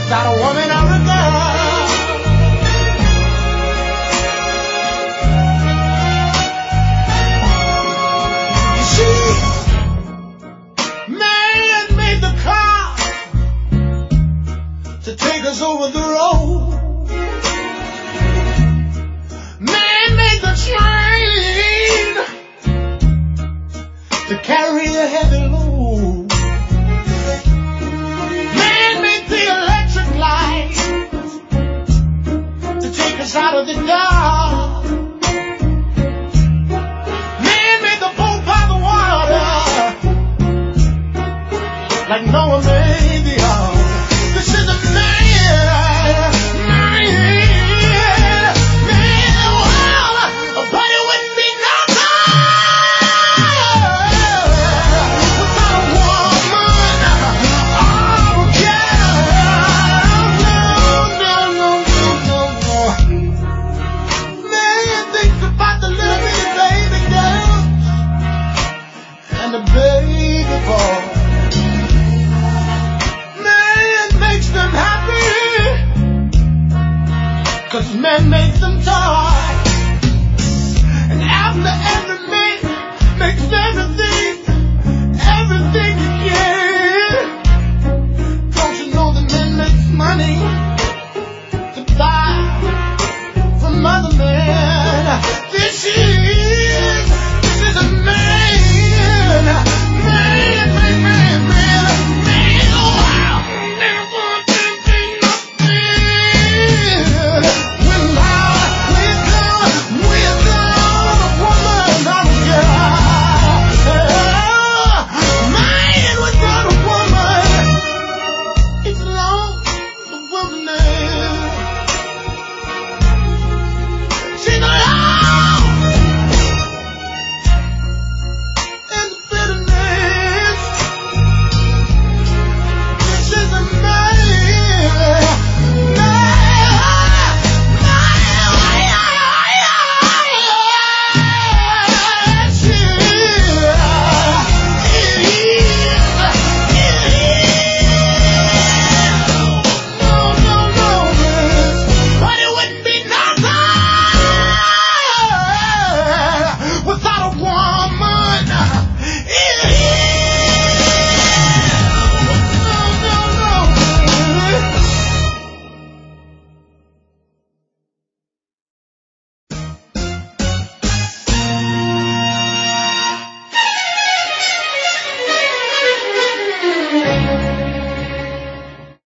without a woman or a girl. You see, man made the car to take us over the road. Man made the train to carry a heavy load. Man made the electric light to take us out of the dark. Man made the boat by the water like Noah made the ark. This is a man. Man makes them talk.